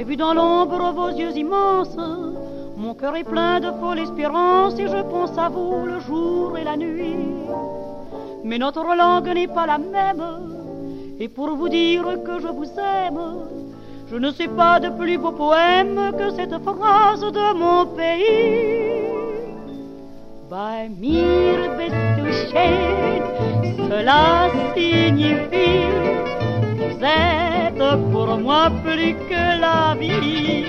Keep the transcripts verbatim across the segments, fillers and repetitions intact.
J'ai vu dans l'ombre vos yeux immenses, mon cœur est plein de folle espérance et je pense à vous le jour et la nuit. Mais notre langue n'est pas la même, et pour vous dire que je vous aime, je ne sais pas de plus beau poème que cette phrase de mon pays. Bei mir bist du schön, cela signifie vous êtes pour moi plus que la vie.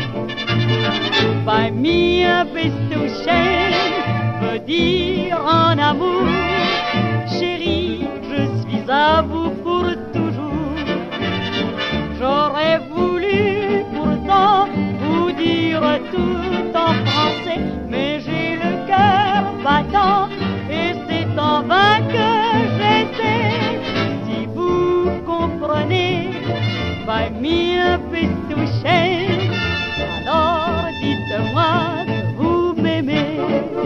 Bei mir bist du schön veut dire en amour, chérie, je suis à vous pour toujours. J'aurais voulu pourtant vous dire tout en français, mais j'ai le cœur battant et c'est en vain que j'essaie. Si vous comprenez, bei mir bist du schön, alors dites-moi que vous m'aimez.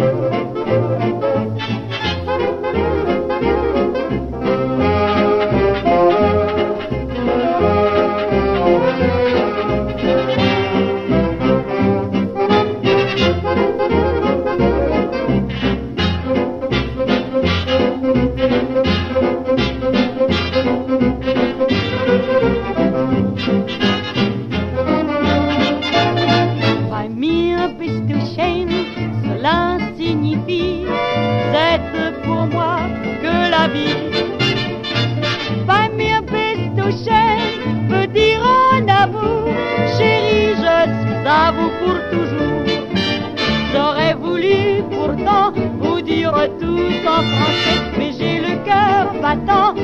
Cela signifie, vous êtes pour moi que la vie. Bei mir bist du schön veut dire en amour, chérie, je suis à vous pour toujours. J'aurais voulu pourtant vous dire tout en français, mais j'ai le cœur battant